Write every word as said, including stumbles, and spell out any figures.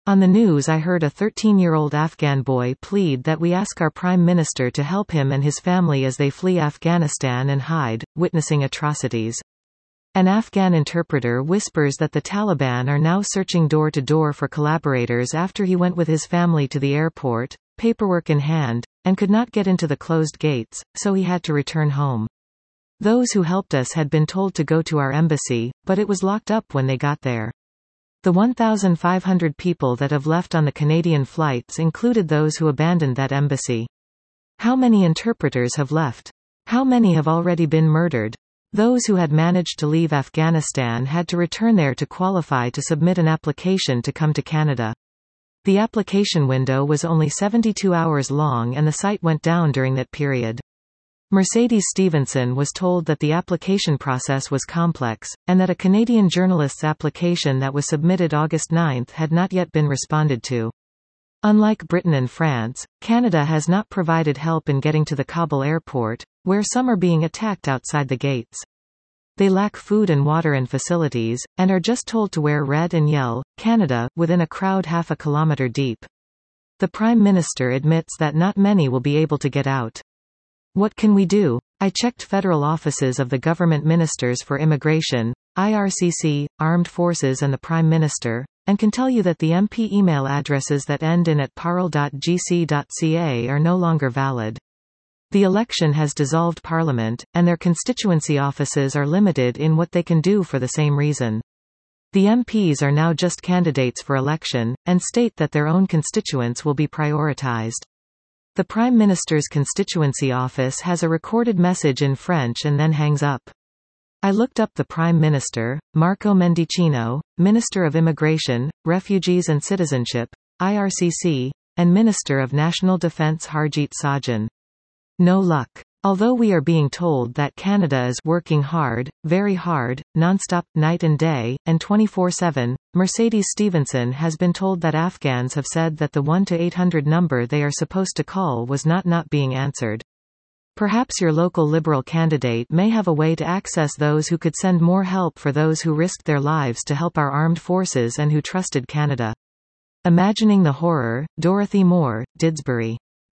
On the news I heard a thirteen-year-old Afghan boy plead that we ask our Prime Minister to help him and his family as they flee Afghanistan and hide, witnessing atrocities. An Afghan interpreter whispers that the Taliban are now searching door to door for collaborators after he went with his family to the airport, paperwork in hand, and could not get into the closed gates, so he had to return home. Those who helped us had been told to go to our embassy, but it was locked up when they got there. The one thousand five hundred people that have left on the Canadian flights included those who abandoned that embassy. How many interpreters have left? How many have already been murdered? Those who had managed to leave Afghanistan had to return there to qualify to submit an application to come to Canada. The application window was only seventy-two hours long and the site went down during that period. Mercedes Stephenson was told that the application process was complex, and that a Canadian journalist's application that was submitted August ninth had not yet been responded to. Unlike Britain and France, Canada has not provided help in getting to the Kabul airport, where some are being attacked outside the gates. They lack food and water and facilities, and are just told to wear red and yell, Canada, within a crowd half a kilometre deep. The Prime Minister admits that not many will be able to get out. What can we do? I checked federal offices of the government ministers for immigration, I R C C, Armed Forces and the Prime Minister, and can tell you that the M P email addresses that end in at parle dot g c dot c a are no longer valid. The election has dissolved Parliament, and their constituency offices are limited in what they can do for the same reason. The M Ps are now just candidates for election, and state that their own constituents will be prioritised. The Prime Minister's constituency office has a recorded message in French and then hangs up. I looked up the Prime Minister, Marco Mendicino, Minister of Immigration, Refugees and Citizenship, I R C C, and Minister of National Defence Harjit Sajjan. No luck. Although we are being told that Canada is working hard, very hard, non-stop, night and day, and twenty-four seven, Mercedes Stephenson has been told that Afghans have said that the one to eight hundred number they are supposed to call was not not being answered. Perhaps your local Liberal candidate may have a way to access those who could send more help for those who risked their lives to help our armed forces and who trusted Canada. Imagining the horror, Dorothy Moore, Didsbury.